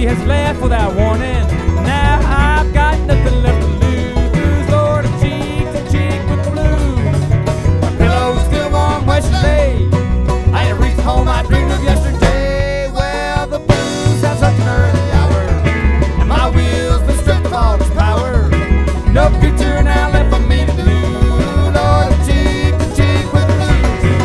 has left without warning. Now I've got nothing left to lose. Lord, I'm cheek to cheek with the blues. My pillow's still warm where she lay. I ain't reached home I dreamed of yesterday. Well, the blues have such an early hour, and my wheels been stripped of all its power. No future now left for me to do. Lord, I'm cheek to cheek with the blues.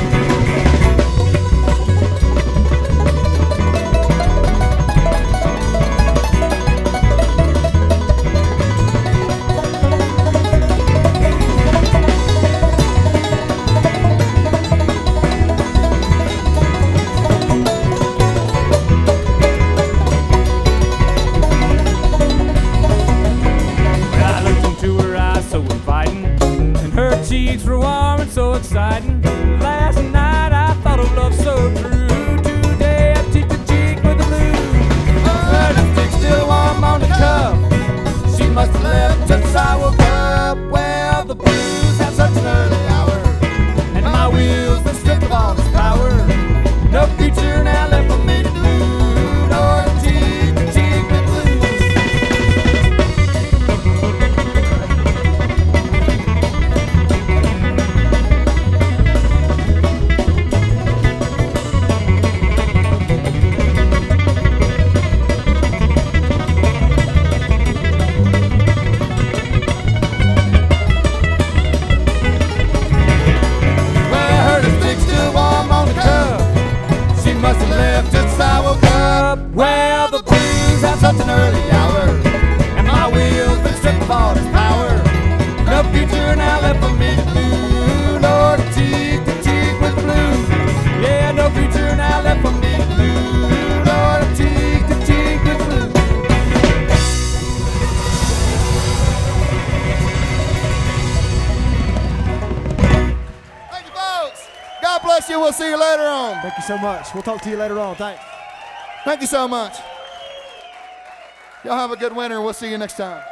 Cheeks were warm and so exciting. Last night I thought of love so true. Today I'm cheek to cheek with the blues. Her lipstick's still warm on the cuff. She must have left just as I woke up. Well, the blues have such an early hour, and my wheels been stripped of all this power. No future now left for me to do. Lord, I'm cheek to cheek with the blues. Must have left just as I woke up. Well, the blues have such an early hour, and my wheels been stripped of all its power. No future now left for me to do. Lord, I'm cheek to cheek with the blues. Yeah, no future now left for me to do. Lord, I'm cheek to cheek with the blues. Thank you, folks. God bless you. We'll see you later on. Thank you so much. We'll talk to you later on. Thanks. Thank you so much. Y'all have a good winter. We'll see you next time.